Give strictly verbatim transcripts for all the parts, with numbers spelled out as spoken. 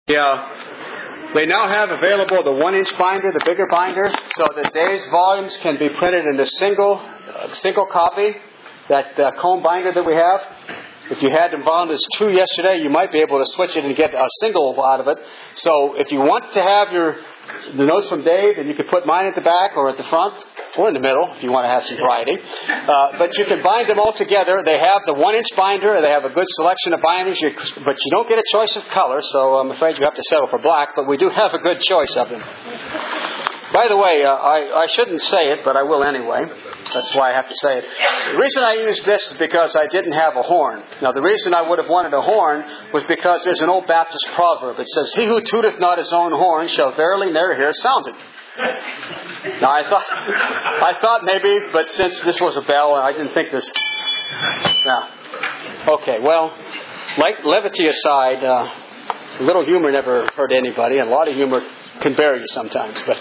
Yeah, they now have available the one-inch binder, the bigger binder, so that today's volumes can be printed in a single, uh, single copy. That uh, comb binder that we have. If you had them bound as two yesterday, you might be able to switch it and get a single out of it. So if you want to have your the notes from Dave, then you could put mine at the back or at the front or in the middle if you want to have some variety. Uh, but you can bind them all together. They have the one-inch binder. They have a good selection of binders, you, but you don't get a choice of color, so I'm afraid you have to settle for black. But we do have a good choice of them. By the way, uh, I, I shouldn't say it, but I will anyway. That's why I have to say it. The reason I use this is because I didn't have a horn. Now, the reason I would have wanted a horn was because there's an old Baptist proverb. It says, "He who tooteth not his own horn shall verily never hear sounded." Now, I thought, I thought maybe, but since this was a bell, I didn't think this. Now, okay, well, like levity aside, uh, a little humor never hurt anybody, and a lot of humor can bury you sometimes. But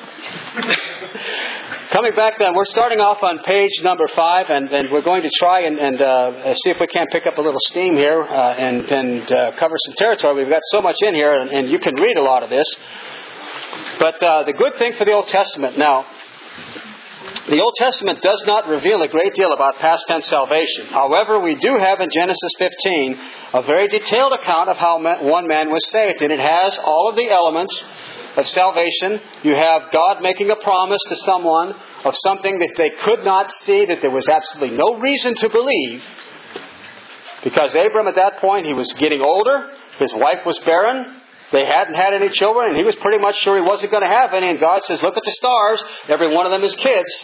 coming back then, we're starting off on page number five, and, and we're going to try and, and uh, see if we can't pick up a little steam here uh, and, and uh, cover some territory. We've got so much in here, and, and you can read a lot of this. But uh, the good thing for the Old Testament, now, the Old Testament does not reveal a great deal about past tense salvation. However, we do have in Genesis fifteen a very detailed account of how one man was saved, and it has all of the elements of salvation. You have God making a promise to someone of something that they could not see, that there was absolutely no reason to believe. Because Abram at that point, he was getting older. His wife was barren. They hadn't had any children, and he was pretty much sure he wasn't going to have any. And God says, "Look at the stars. Every one of them is kids."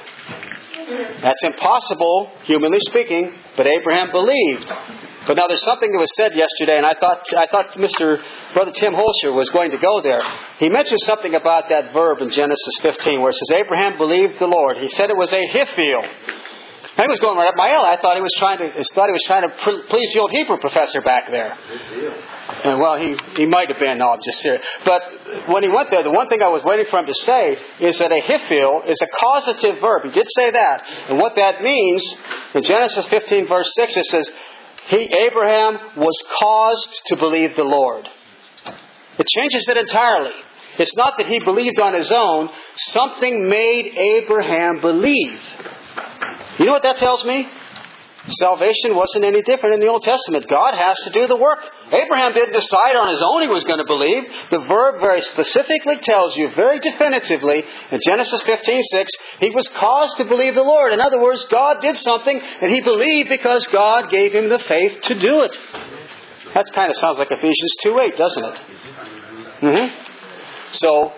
That's impossible, humanly speaking, but Abraham believed. But now there's something that was said yesterday, and I thought I thought Mister Brother Tim Holscher was going to go there. He mentioned something about that verb in Genesis fifteen where it says, "Abraham believed the Lord." He said it was a hiphil. I was going right up my alley. I thought he was trying to I thought he was trying to please the old Hebrew professor back there. And well, he, he might have been. No, I'm just serious. But when he went there, the one thing I was waiting for him to say is that a hiphil is a causative verb. He did say that. And what that means, in Genesis fifteen verse six, it says, He, Abraham, was caused to believe the Lord. It changes it entirely. It's not that he believed on his own. Something made Abraham believe. You know what that tells me? Salvation wasn't any different in the Old Testament. God has to do the work. Abraham didn't decide on his own he was going to believe. The verb very specifically tells you, very definitively, in Genesis fifteen six, he was caused to believe the Lord. In other words, God did something, and he believed because God gave him the faith to do it. That kind of sounds like Ephesians two eight, doesn't it? Mm-hmm. So,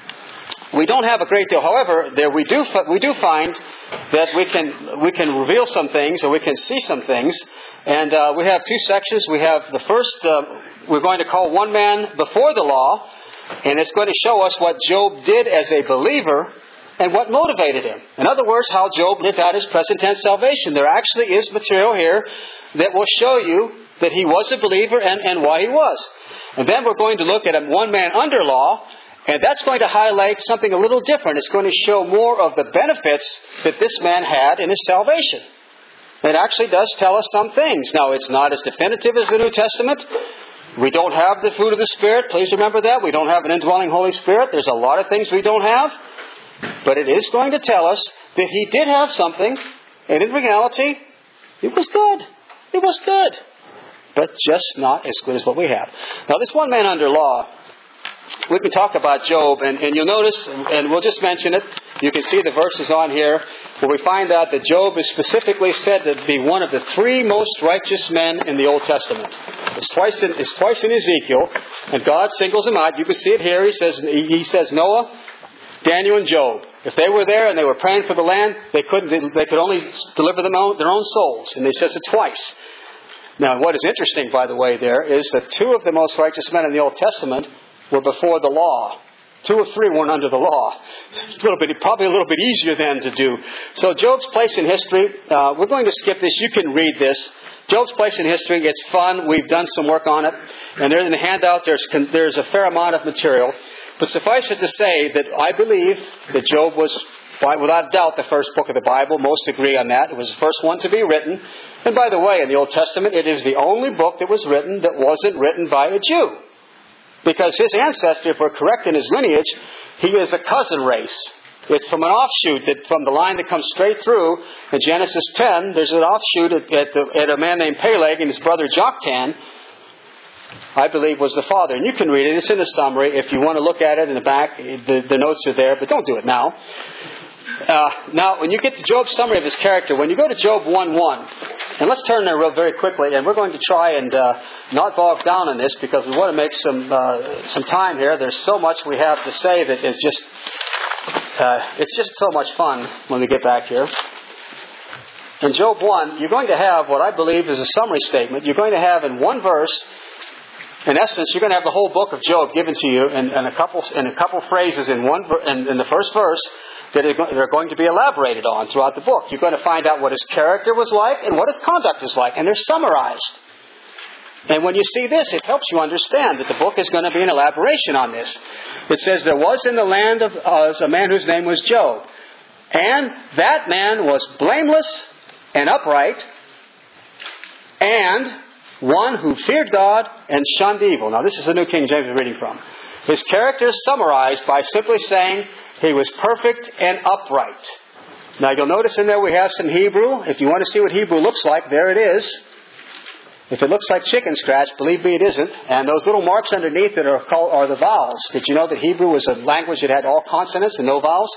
we don't have a great deal. However, there we do we do find that we can we can reveal some things, or we can see some things. And uh, we have two sections. We have the first, uh, we're going to call one man before the law, and it's going to show us what Job did as a believer and what motivated him. In other words, how Job lived out his present tense salvation. There actually is material here that will show you that he was a believer and, and why he was. And then we're going to look at a one man under law. And that's going to highlight something a little different. It's going to show more of the benefits that this man had in his salvation. It actually does tell us some things. Now, it's not as definitive as the New Testament. We don't have the fruit of the Spirit. Please remember that. We don't have an indwelling Holy Spirit. There's a lot of things we don't have. But it is going to tell us that he did have something. And in reality, it was good. It was good. But just not as good as what we have. Now, this one man under law, we can talk about Job, and, and you'll notice, and we'll just mention it, you can see the verses on here, where we find out that Job is specifically said to be one of the three most righteous men in the Old Testament. It's twice in, it's twice in Ezekiel, and God singles him out. You can see it here. He says, he says Noah, Daniel, and Job. If they were there and they were praying for the land, they couldn't. They could only deliver them own, their own souls, and he says it twice. Now, what is interesting, by the way, there is that two of the most righteous men in the Old Testament were before the law. Two or three weren't under the law. It's a little bit, probably a little bit easier then to do. So Job's place in history, uh, we're going to skip this. You can read this. Job's place in history, it's fun. We've done some work on it. And there in the handout, there's, there's a fair amount of material. But suffice it to say that I believe that Job was, without doubt, the first book of the Bible. Most agree on that. It was the first one to be written. And by the way, in the Old Testament, it is the only book that was written that wasn't written by a Jew. Because his ancestry, if we're correct in his lineage, he is a cousin race. It's from an offshoot, that from the line that comes straight through. In Genesis ten, there's an offshoot at, at, the, at a man named Peleg, and his brother Joktan, I believe, was the father. And you can read it. It's in the summary. If you want to look at it in the back, the, the notes are there, but don't do it now. Uh, now, when you get to Job's summary of his character, when you go to Job one one, and let's turn there real very quickly, and we're going to try and uh, not bog down on this because we want to make some uh, some time here. There's so much we have to say that is just uh, it's just so much fun when we get back here. In Job one, you're going to have what I believe is a summary statement. You're going to have in one verse, in essence, you're going to have the whole book of Job given to you in, in a couple in a couple phrases in one in, in the first verse that are going to be elaborated on throughout the book. You're going to find out what his character was like and what his conduct is like, and they're summarized. And when you see this, it helps you understand that the book is going to be an elaboration on this. It says, there was in the land of Uz a man whose name was Job, and that man was blameless and upright, and one who feared God and shunned evil. Now, this is the New King James we're reading from. His character is summarized by simply saying he was perfect and upright. Now, you'll notice in there we have some Hebrew. If you want to see what Hebrew looks like, there it is. If it looks like chicken scratch, believe me, it isn't. And those little marks underneath it are called are the vowels. Did you know that Hebrew was a language that had all consonants and no vowels?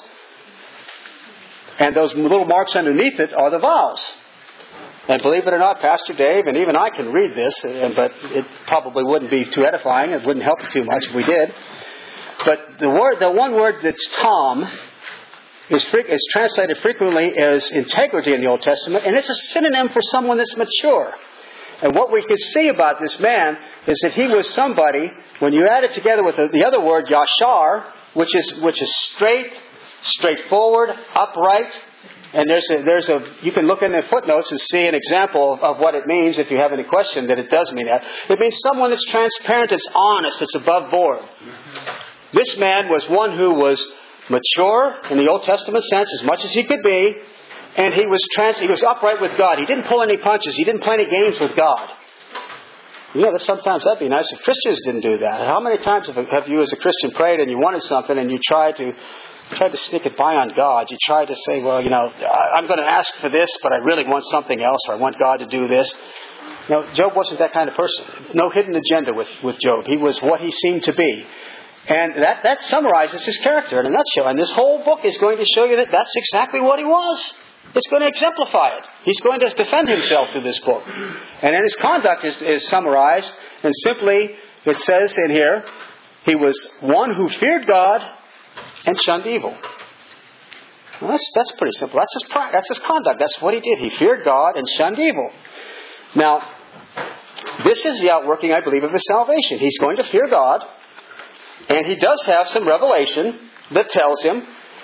And those little marks underneath it are the vowels. And believe it or not, Pastor Dave, and even I can read this, but it probably wouldn't be too edifying. It wouldn't help you too much if we did. But the word, the one word that's Tom is, is translated frequently as integrity in the Old Testament, and it's a synonym for someone that's mature. And what we could see about this man is that he was somebody, when you add it together with the, the other word, Yashar, which is which is straight, straightforward, upright. And there's a, there's a, you can look in the footnotes and see an example of, of what it means if you have any question that it does mean that. It means someone that's transparent, that's honest, that's above board. This man was one who was mature in the Old Testament sense as much as he could be. And he was trans, he was upright with God. He didn't pull any punches. He didn't play any games with God. You know, that sometimes that'd be nice if Christians didn't do that. How many times have, have you as a Christian prayed and you wanted something and you tried to You tried to sneak it by on God. You tried to say, well, you know, I'm going to ask for this, but I really want something else, or I want God to do this. No, Job wasn't that kind of person. No hidden agenda with, with Job. He was what he seemed to be. And that, that summarizes his character in a nutshell. And this whole book is going to show you that that's exactly what he was. It's going to exemplify it. He's going to defend himself through this book. And then his conduct is, is summarized. And simply, it says in here, he was one who feared God and shunned evil. Well, that's, that's pretty simple. That's his pride. That's his conduct. That's what he did. He feared God and shunned evil. Now, this is the outworking, I believe, of his salvation. He's going to fear God, and he does have some revelation that tells him.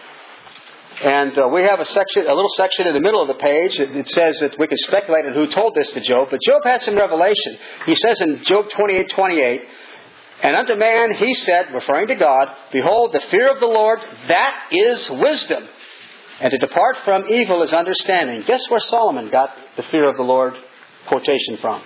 And uh, we have a section, a little section in the middle of the page. It, it says that we can speculate on who told this to Job, but Job had some revelation. He says in Job twenty-eight twenty-eight. And unto man he said, referring to God, behold, the fear of the Lord, that is wisdom. And to depart from evil is understanding. Guess where Solomon got the fear of the Lord quotation from?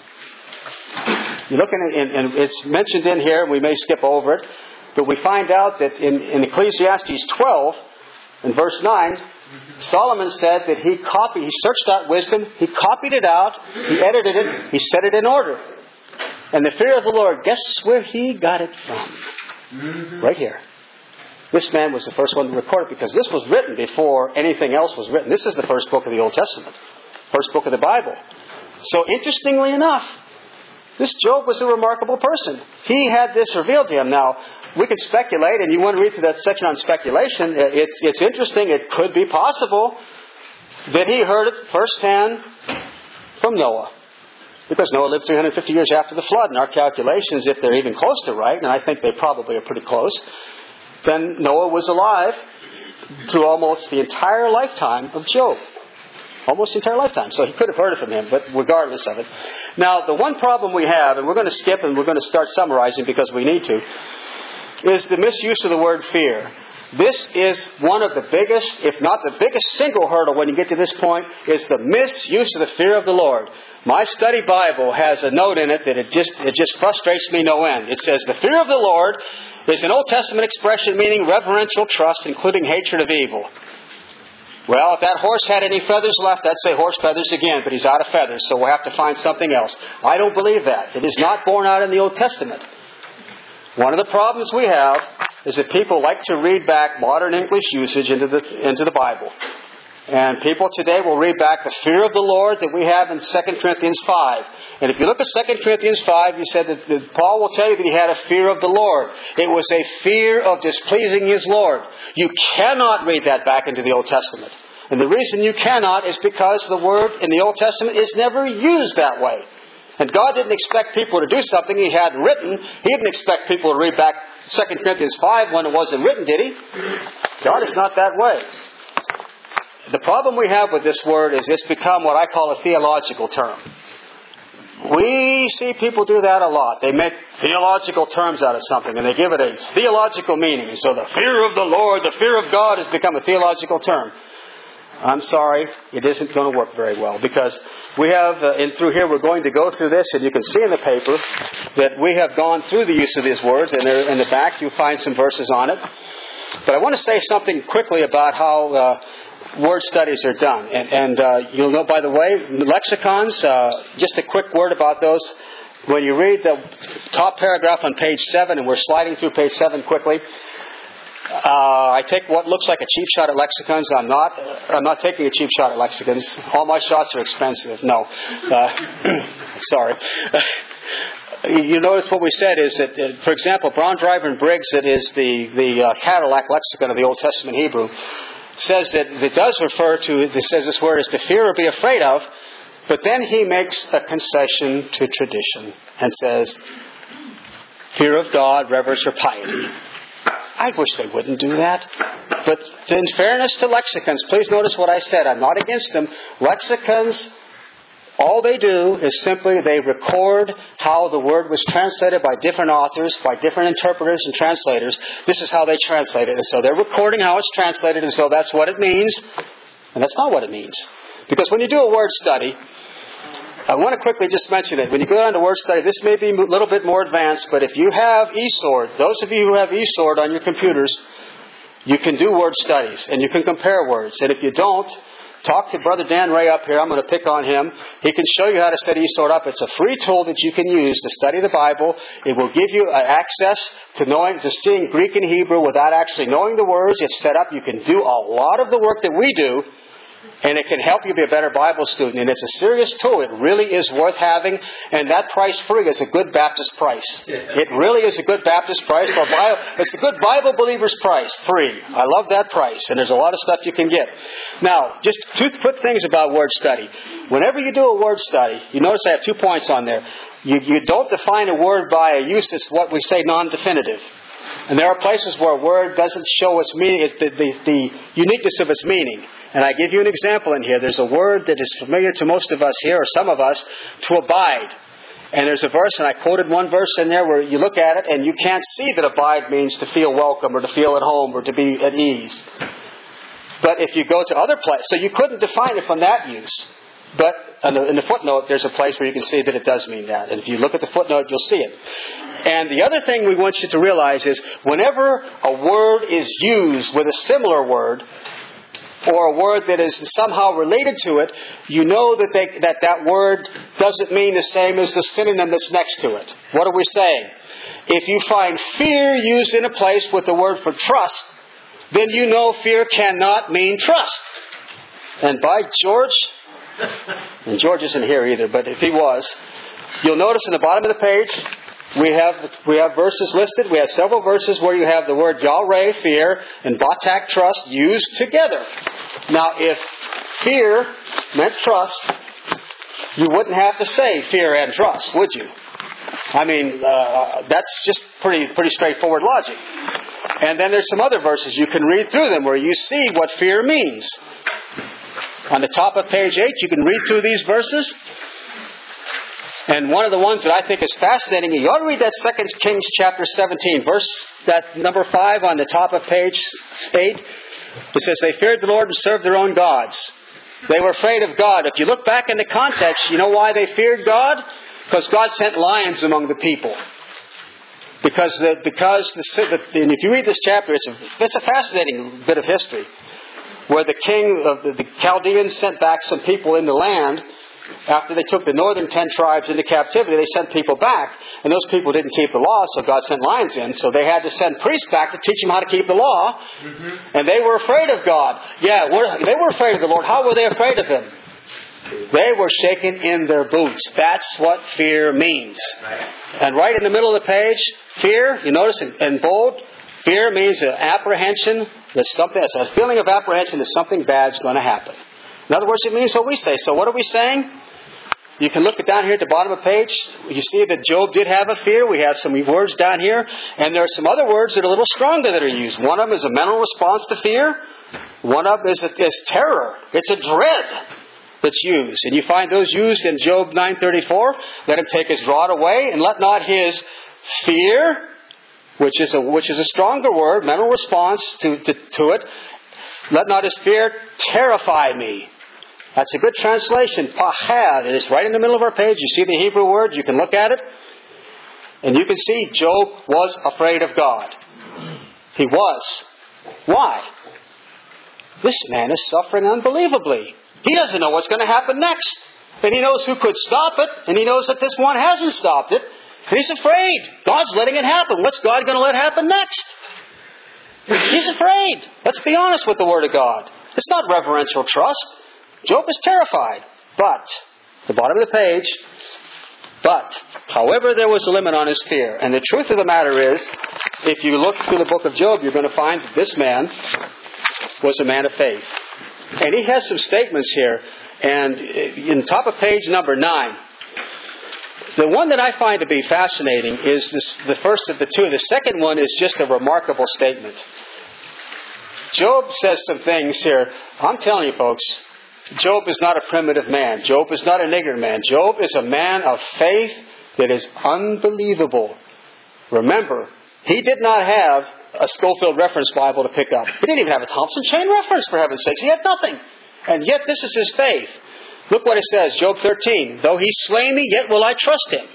You look in it, and it's mentioned in here, we may skip over it, but we find out that in, in Ecclesiastes twelve, in verse nine, Solomon said that he copied, he searched out wisdom, he copied it out, he edited it, he set it in order. And the fear of the Lord, guess where he got it from? Mm-hmm. Right here. This man was the first one to record it because this was written before anything else was written. This is the first book of the Old Testament. First book of the Bible. So interestingly enough, this Job was a remarkable person. He had this revealed to him. Now, we can speculate, and you want to read through that section on speculation. It's, it's interesting. It could be possible that he heard it firsthand from Noah. Because Noah lived three hundred fifty years after the flood. And our calculations, if they're even close to right, and I think they probably are pretty close, then Noah was alive through almost the entire lifetime of Job. Almost the entire lifetime. So he could have heard it from him, but regardless of it. Now, the one problem we have, and we're going to skip and we're going to start summarizing because we need to, is the misuse of the word fear. This is one of the biggest, if not the biggest single hurdle when you get to this point, is the misuse of the fear of the Lord. My study Bible has a note in it that it just it just frustrates me no end. It says, the fear of the Lord is an Old Testament expression meaning reverential trust, including hatred of evil. Well, if that horse had any feathers left, I'd say horse feathers again, but he's out of feathers, so we'll have to find something else. I don't believe that. It is not borne out in the Old Testament. One of the problems we have is that people like to read back modern English usage into the into the Bible. And people today will read back the fear of the Lord that we have in Second Corinthians five. And if you look at Second Corinthians five, you said that, that Paul will tell you that he had a fear of the Lord. It was a fear of displeasing his Lord. You cannot read that back into the Old Testament. And the reason you cannot is because the word in the Old Testament is never used that way. And God didn't expect people to do something He hadn't written. He didn't expect people to read back Second Corinthians five when it wasn't written, did He? God is not that way. The problem we have with this word is it's become what I call a theological term. We see people do that a lot. They make theological terms out of something and they give it a theological meaning. And so the fear of the Lord, the fear of God has become a theological term. I'm sorry, it isn't going to work very well because we have, uh, and through here we're going to go through this, and you can see in the paper that we have gone through the use of these words, and in the back you'll find some verses on it. But I want to say something quickly about how uh, word studies are done. And, and uh, you'll know, by the way, lexicons, uh, just a quick word about those. When you read the top paragraph on page seven, and we're sliding through page seven quickly, Uh, I take what looks like a cheap shot at lexicons. I'm not. I'm not taking a cheap shot at lexicons. All my shots are expensive. No, uh, sorry. You notice what we said is that, uh, for example, Brown, Driver, and Briggs, that is the the uh, Cadillac lexicon of the Old Testament Hebrew, says that it does refer to. It says this word is to fear or be afraid of, but then he makes a concession to tradition and says, fear of God, reverence, or piety. I wish they wouldn't do that. But in fairness to lexicons, please notice what I said. I'm not against them. Lexicons, all they do is simply they record how the word was translated by different authors, by different interpreters and translators. This is how they translate it. And so they're recording how it's translated, and so that's what it means. And that's not what it means. Because when you do a word study, I want to quickly just mention it. When you go down to word study, this may be a little bit more advanced, but if you have eSword, those of you who have eSword on your computers, you can do word studies and you can compare words. And if you don't, talk to Brother Dan Ray up here. I'm going to pick on him. He can show you how to set eSword up. It's a free tool that you can use to study the Bible. It will give you access to knowing, to seeing Greek and Hebrew without actually knowing the words. It's set up. You can do a lot of the work that we do. And it can help you be a better Bible student. And it's a serious tool. It really is worth having. And that price free is a good Baptist price. It really is a good Baptist price. It's a good Bible believer's price. Free. I love that price. And there's a lot of stuff you can get. Now, just two quick things about word study. Whenever you do a word study, you notice I have two points on there. You, you don't define a word by a use that's what we say non-definitive. And there are places where a word doesn't show its meaning, the, the, the uniqueness of its meaning. And I give you an example in here. There's a word that is familiar to most of us here, or some of us, to abide. And there's a verse, and I quoted one verse in there where you look at it and you can't see that abide means to feel welcome or to feel at home or to be at ease. But if you go to other places, so you couldn't define it from that use. But in the, in the footnote, there's a place where you can see that it does mean that. And if you look at the footnote, you'll see it. And the other thing we want you to realize is whenever a word is used with a similar word, or a word that is somehow related to it, you know that they, that, that word doesn't mean the same as the synonym that's next to it. What are we saying? If you find fear used in a place with the word for trust, then you know fear cannot mean trust. And by George, and George isn't here either, but if he was, you'll notice in the bottom of the page, we have we have verses listed. We have several verses where you have the word Yalrei, fear, and Batak, trust, used together. Now, if fear meant trust, you wouldn't have to say fear and trust, would you? I mean, uh, that's just pretty pretty straightforward logic. And then there's some other verses. You can read through them where you see what fear means. On the top of page eight, you can read through these verses. And one of the ones that I think is fascinating, you ought to read that Second Kings chapter seventeen, verse that number five on the top of page eight. It says, they feared the Lord and served their own gods. They were afraid of God. If you look back in the context, you know why they feared God? Because God sent lions among the people. Because the, because the, and if you read this chapter, it's a, it's a fascinating bit of history, where the king of the, the Chaldeans sent back some people in the land. After they took the northern ten tribes into captivity, they sent people back. And those people didn't keep the law, so God sent lions in. So they had to send priests back to teach them how to keep the law. Mm-hmm. And they were afraid of God. Yeah, they were afraid of the Lord. How were they afraid of Him? They were shaken in their boots. That's what fear means. And right in the middle of the page, fear, you notice in bold, fear means an apprehension that something, it's a feeling of apprehension that something bad's going to happen. In other words, it means what we say. So what are we saying? You can look down here at the bottom of the page. You see that Job did have a fear. We have some words down here. And there are some other words that are a little stronger that are used. One of them is a mental response to fear. One of them is, a, is terror. It's a dread that's used. And you find those used in Job nine thirty-four. Let him take his rod away, and let not his fear, which is a, which is a stronger word, mental response to, to, to it, let not his fear terrify me. That's a good translation. Pachad. It is right in the middle of our page. You see the Hebrew word. You can look at it. And you can see Job was afraid of God. He was. Why? This man is suffering unbelievably. He doesn't know what's going to happen next. And he knows who could stop it. And he knows that this one hasn't stopped it. And he's afraid. God's letting it happen. What's God going to let happen next? He's afraid. Let's be honest with the Word of God. It's not reverential trust. Job is terrified. But, the bottom of the page, but, however, there was a limit on his fear. And the truth of the matter is, if you look through the book of Job, you're going to find that this man was a man of faith. And he has some statements here. And in the top of page number nine, the one that I find to be fascinating is this, the first of the two. The second one is just a remarkable statement. Job says some things here. I'm telling you, folks, Job is not a primitive man. Job is not an ignorant man. Job is a man of faith that is unbelievable. Remember, he did not have a Schofield Reference Bible to pick up. He didn't even have a Thompson Chain Reference, for heaven's sakes. He had nothing. And yet this is his faith. Look what it says, Job thirteen. Though he slay me, yet will I trust him.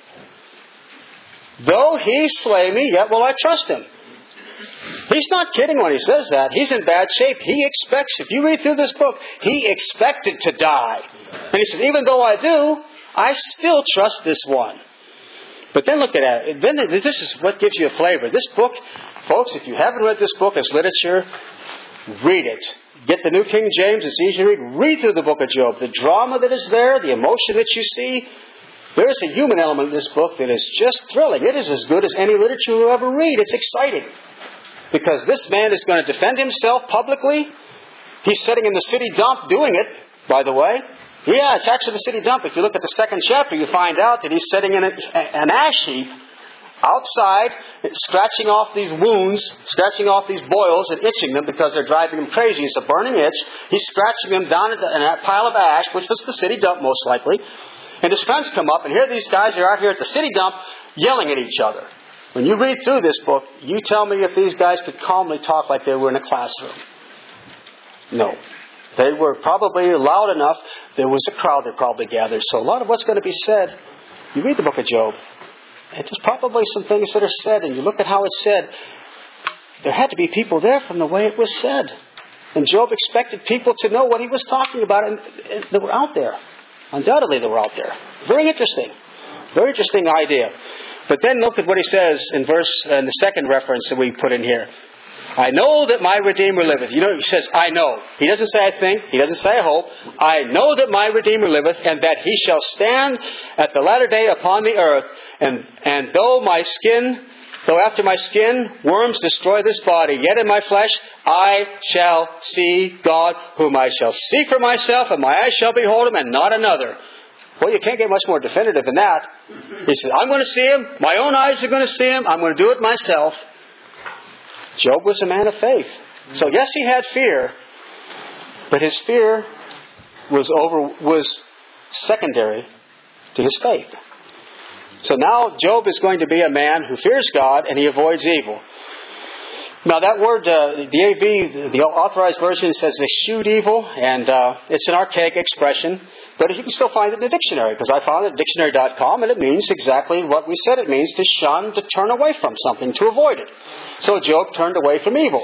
Though he slay me, yet will I trust him. He's not kidding when he says that. He's in bad shape. He expects, if you read through this book, he expected to die. And he says, even though I do, I still trust this one. But then look at it. Then this is what gives you a flavor. This book, folks, if you haven't read this book as literature, read it. Get the New King James. It's easy to read. Read through the book of Job. The drama that is there, the emotion that you see. There is a human element in this book that is just thrilling. It is as good as any literature you'll ever read. It's exciting. Because this man is going to defend himself publicly. He's sitting in the city dump doing it, by the way. Yeah, it's actually the city dump. If you look at the second chapter, you find out that he's sitting in a, an ash heap outside, scratching off these wounds, scratching off these boils and itching them because they're driving him crazy. It's a burning itch. He's scratching them down in a pile of ash, which was the city dump most likely. And his friends come up, and here these guys are out here at the city dump yelling at each other. When you read through this book, you tell me if these guys could calmly talk like they were in a classroom. No. They were probably loud enough. There was a crowd that probably gathered. So a lot of what's going to be said, you read the book of Job, and there's probably some things that are said, and you look at how it's said. There had to be people there from the way it was said. And Job expected people to know what he was talking about, and they were out there. Undoubtedly they were out there. Very interesting. Very interesting idea. But then look at what he says in verse, in the second reference that we put in here. I know that my Redeemer liveth. You know, he says, I know. He doesn't say I think. He doesn't say I hope. I know that my Redeemer liveth, and that he shall stand at the latter day upon the earth. And, and though my skin, though after my skin worms destroy this body, yet in my flesh I shall see God, whom I shall see for myself, and my eyes shall behold him, and not another. Well, you can't get much more definitive than that. He says, I'm going to see him. My own eyes are going to see him. I'm going to do it myself. Job was a man of faith. So yes, he had fear, but his fear was over was secondary to his faith. So now Job is going to be a man who fears God and he avoids evil. Now that word, uh, the A V, the Authorized Version, says eschewed evil, and uh, it's an archaic expression, but you can still find it in the dictionary, because I found it at dictionary dot com, and it means exactly what we said it means: to shun, to turn away from something, to avoid it. So Job turned away from evil.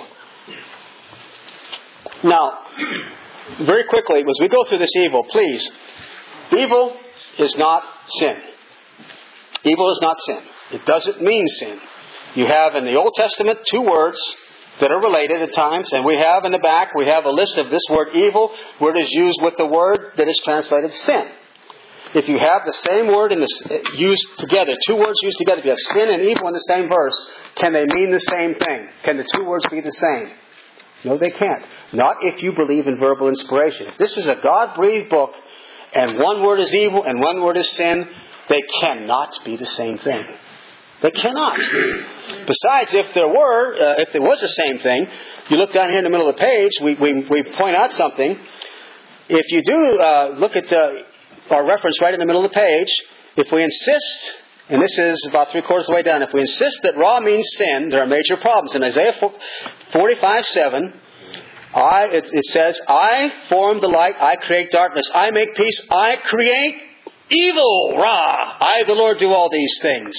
Now, very quickly, as we go through this evil, please, evil is not sin. Evil is not sin. It doesn't mean sin. You have in the Old Testament two words that are related at times, and we have in the back, we have a list of this word evil, where it is used with the word that is translated sin. If you have the same word in this, used together, two words used together, if you have sin and evil in the same verse, can they mean the same thing? Can the two words be the same? No, they can't. Not if you believe in verbal inspiration. If this is a God-breathed book, and one word is evil and one word is sin, they cannot be the same thing. They cannot. Besides, if there were, uh, if there was the same thing, you look down here in the middle of the page, we, we, we point out something. If you do uh, look at uh, our reference right in the middle of the page, if we insist, and this is about three quarters of the way down, if we insist that ra means sin, there are major problems. In Isaiah forty-five seven, I, it, it says, I form the light, I create darkness, I make peace, I create evil, ra. I, the Lord, do all these things.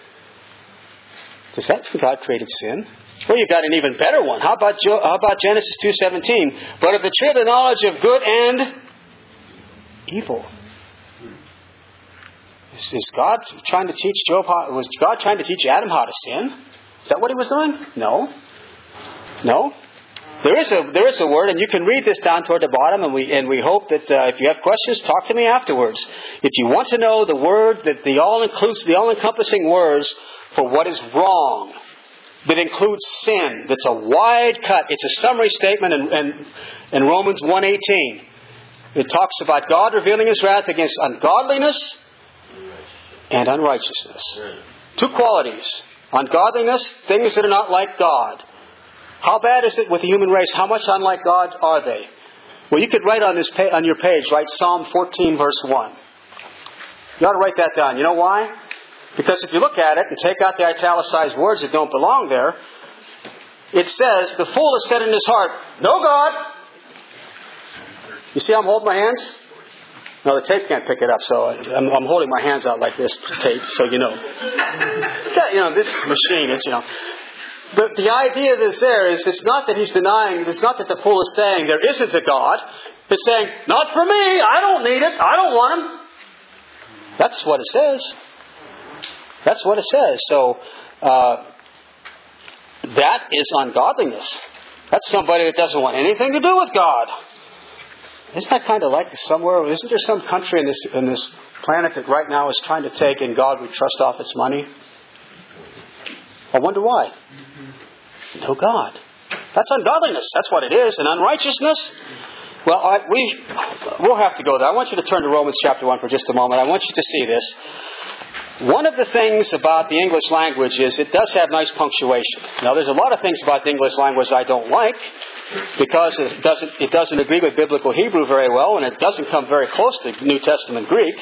Does that mean God created sin? Well, you've got an even better one. How about, Jo- how about Genesis two seventeen? But of the tree of the knowledge of good and evil. Is, is God trying to teach Job how, was God trying to teach Adam how to sin? Is that what he was doing? No. No. There is a there is a word, and you can read this down toward the bottom, and we and we hope that uh, if you have questions, talk to me afterwards. If you want to know the word that the all includes the all encompassing words for what is wrong, that includes sin, that's a wide cut. It's a summary statement in, in, in Romans one eighteen. It talks about God revealing His wrath against ungodliness and unrighteousness. Two qualities. Ungodliness, things that are not like God. How bad is it with the human race? How much unlike God are they? Well, you could write on this pa- on your page, write Psalm fourteen verse one. You ought to write that down. You know why? Because if you look at it and take out the italicized words that don't belong there, it says, the fool has said in his heart, no God. You see how I'm holding my hands? No, the tape can't pick it up, so I'm, I'm holding my hands out like this, tape, so you know. You know, this machine, it's, you know. But the idea that's there is, it's not that he's denying, it's not that the fool is saying there isn't a God. It's saying, not for me, I don't need it, I don't want Him. That's what it says. That's what it says. So, uh, that is ungodliness. That's somebody that doesn't want anything to do with God. Isn't that kind of like somewhere? Isn't there some country in this in this planet that right now is trying to take in God we trust off its money? I wonder why. No God. That's ungodliness. That's what it is. And unrighteousness. Well, I, we we'll have to go there. I want you to turn to Romans chapter one for just a moment. I want you to see this. One of the things about the English language is it does have nice punctuation. Now, there's a lot of things about the English language I don't like because it doesn't it doesn't agree with biblical Hebrew very well, and it doesn't come very close to New Testament Greek.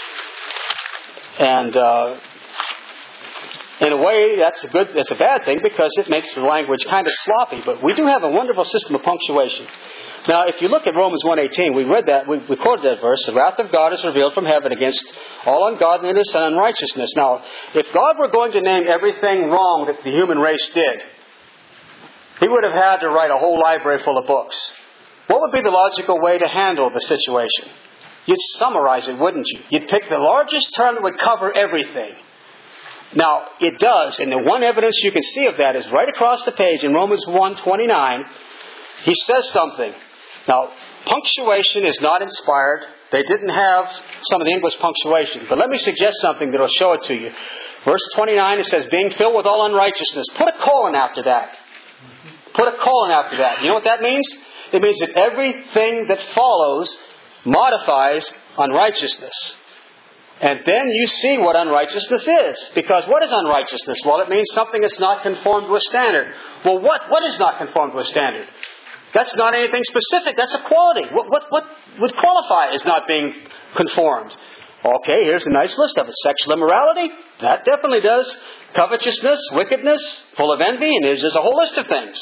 And uh, in a way, that's a good that's a bad thing because it makes the language kind of sloppy. But we do have a wonderful system of punctuation. Now, if you look at Romans one eighteen, we read that, we, we quoted that verse, the wrath of God is revealed from heaven against all ungodliness and unrighteousness. Now, if God were going to name everything wrong that the human race did, He would have had to write a whole library full of books. What would be the logical way to handle the situation? You'd summarize it, wouldn't you? You'd pick the largest term that would cover everything. Now, it does, and the one evidence you can see of that is right across the page in Romans one twenty-nine. He says something. Now, punctuation is not inspired. They didn't have some of the English punctuation. But let me suggest something that will show it to you. Verse twenty-nine, it says, being filled with all unrighteousness. Put a colon after that. Put a colon after that. You know what that means? It means that everything that follows modifies unrighteousness. And then you see what unrighteousness is. Because what is unrighteousness? Well, it means something that's not conformed to a standard. Well, what, what is not conformed to a standard? That's not anything specific. That's a quality. What, what, what would qualify as not being conformed? Okay, here's a nice list of it. Sexual immorality? That definitely does. Covetousness, wickedness, full of envy, and there's just a whole list of things.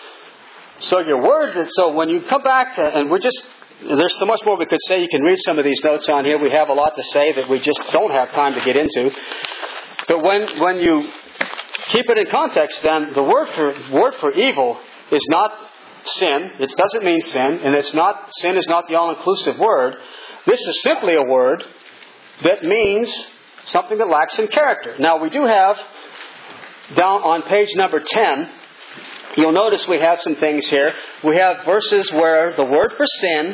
So your word, so when you come back, and we're just, there's so much more we could say. You can read some of these notes on here. We have a lot to say that we just don't have time to get into. But when when you keep it in context, then the word for word for evil is not sin. It doesn't mean sin, and it's not sin is not the all-inclusive word. This is simply a word that means something that lacks in character. Now we do have down on page number ten. You'll notice we have some things here. We have verses where the word for sin,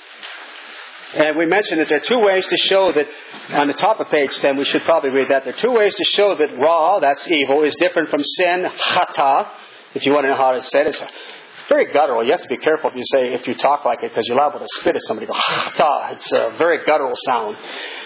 and we mentioned that there are two ways to show that, on the top of page ten, we should probably read that. There are two ways to show that ra, that's evil, is different from sin, hata, if you want to know how to say it. It's very guttural. You have to be careful if you say, if you talk like it, because you're liable to spit at somebody. Go, hata. It's a very guttural sound.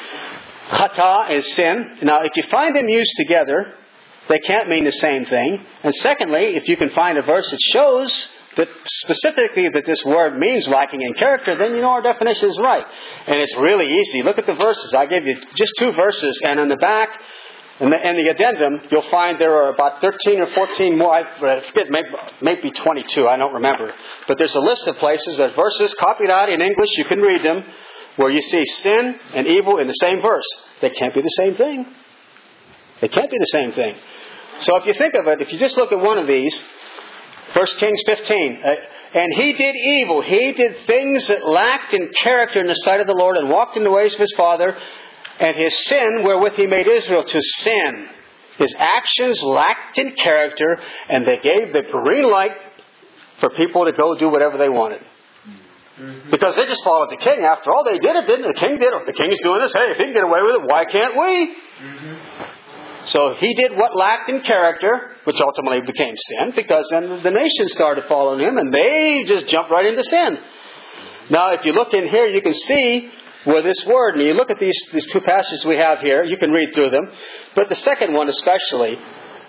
Hata is sin. Now, if you find them used together, they can't mean the same thing. And secondly, if you can find a verse that shows that specifically that this word means lacking in character, then you know our definition is right. And it's really easy. Look at the verses. I gave you just two verses. And in the back, in the, in the addendum, you'll find there are about thirteen or fourteen more. I forget, maybe, maybe twenty-two. I don't remember. But there's a list of places. There's verses copied out in English. You can read them. Where you see sin and evil in the same verse. They can't be the same thing. They can't be the same thing. So if you think of it, if you just look at one of these, First Kings fifteen, uh, and he did evil. He did things that lacked in character in the sight of the Lord and walked in the ways of his father, and his sin wherewith he made Israel to sin. His actions lacked in character, and they gave the green light for people to go do whatever they wanted. Mm-hmm. Because they just followed the king. After all, they did it, didn't they? The king did it. The king's doing this. Hey, if he can get away with it, why can't we? Mm-hmm. So he did what lacked in character, which ultimately became sin, because then the nations started following him, and they just jumped right into sin. Now, if you look in here, you can see where this word, and you look at these, these two passages we have here, you can read through them. But the second one especially,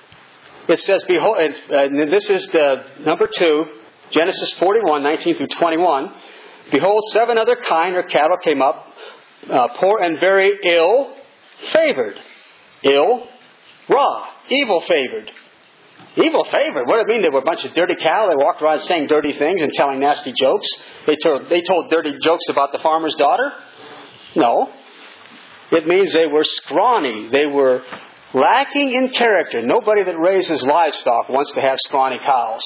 it says, behold, and this is the number two, Genesis forty-one, nineteen through twenty-one. Behold, seven other kine or cattle came up, uh, poor and very ill favored. Ill, raw, evil favored. Evil favored. What did it mean? They were a bunch of dirty cattle. They walked around saying dirty things and telling nasty jokes. They told, they told dirty jokes about the farmer's daughter? No. It means they were scrawny. They were lacking in character. Nobody that raises livestock wants to have scrawny cows.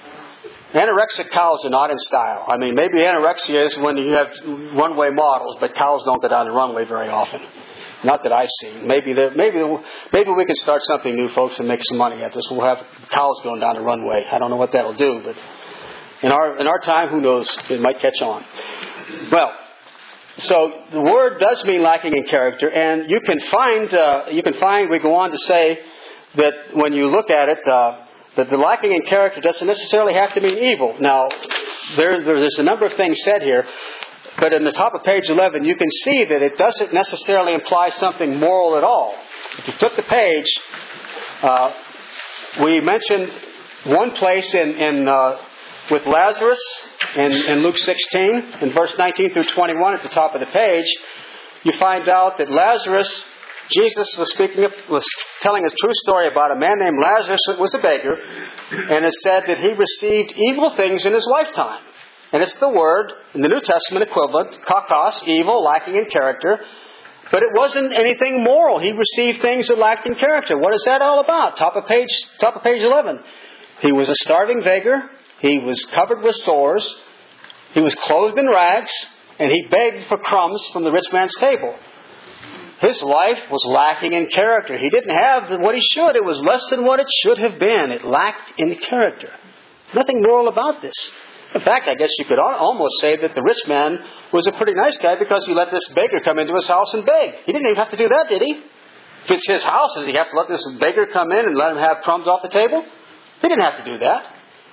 Anorexic cows are not in style. I mean, maybe anorexia is when you have one-way models, but cows don't go down the runway very often. Not that I've seen. Maybe maybe maybe we can start something new, folks, and make some money at this. We'll have cows going down the runway. I don't know what that'll do, but in our in our time, who knows? It might catch on. Well, so the word does mean lacking in character, and you can find uh, you can find. We go on to say that when you look at it. Uh, That the lacking in character doesn't necessarily have to mean evil. Now, there, there's a number of things said here, but in the top of page eleven, you can see that it doesn't necessarily imply something moral at all. If you took the page, uh, we mentioned one place in, in uh, with Lazarus in, in Luke sixteen, in verse nineteen through twenty-one at the top of the page. You find out that Lazarus, Jesus was speaking, of, was telling a true story about a man named Lazarus that was a beggar, and it said that he received evil things in his lifetime. And it's the word, in the New Testament equivalent, kakos, evil, lacking in character. But it wasn't anything moral. He received things that lacked in character. What is that all about? Top of page, top of page eleven. He was a starving beggar. He was covered with sores. He was clothed in rags, and he begged for crumbs from the rich man's table. His life was lacking in character. He didn't have what he should. It was less than what it should have been. It lacked in character. Nothing moral about this. In fact, I guess you could almost say that the rich man was a pretty nice guy because he let this beggar come into his house and beg. He didn't even have to do that, did he? If it's his house, did he have to let this beggar come in and let him have crumbs off the table? He didn't have to do that.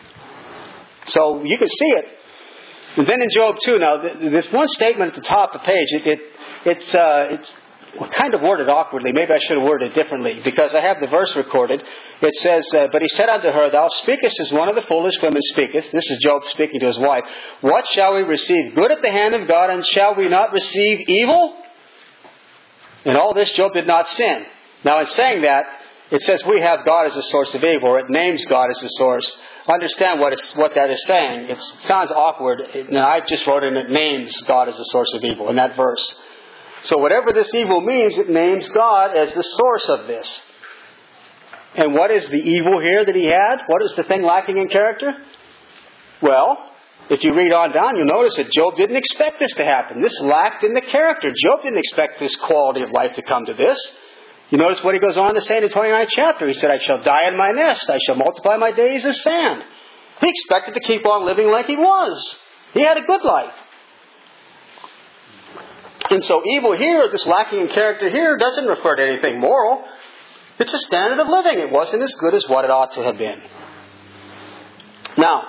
So you can see it. And then in Job two, now, there's one statement at the top of the page. It, it, it's... Uh, it's kind of worded awkwardly. Maybe I should have worded it differently, because I have the verse recorded. It says, uh, but he said unto her, Thou speakest as one of the foolish women speaketh. This is Job speaking to his wife. What shall we receive? Good at the hand of God, and shall we not receive evil? In all this, Job did not sin. Now, in saying that, it says we have God as a source of evil, or it names God as a source. Understand what, it's, what that is saying. It sounds awkward. And I just wrote in it names God as a source of evil in that verse. So whatever this evil means, it names God as the source of this. And what is the evil here that he had? What is the thing lacking in character? Well, if you read on down, you'll notice that Job didn't expect this to happen. This lacked in the character. Job didn't expect this quality of life to come to this. You notice what he goes on to say in the twenty-ninth chapter. He said, I shall die in my nest. I shall multiply my days as sand. He expected to keep on living like he was. He had a good life. And so evil here, this lacking in character here, doesn't refer to anything moral. It's a standard of living. It wasn't as good as what it ought to have been. Now,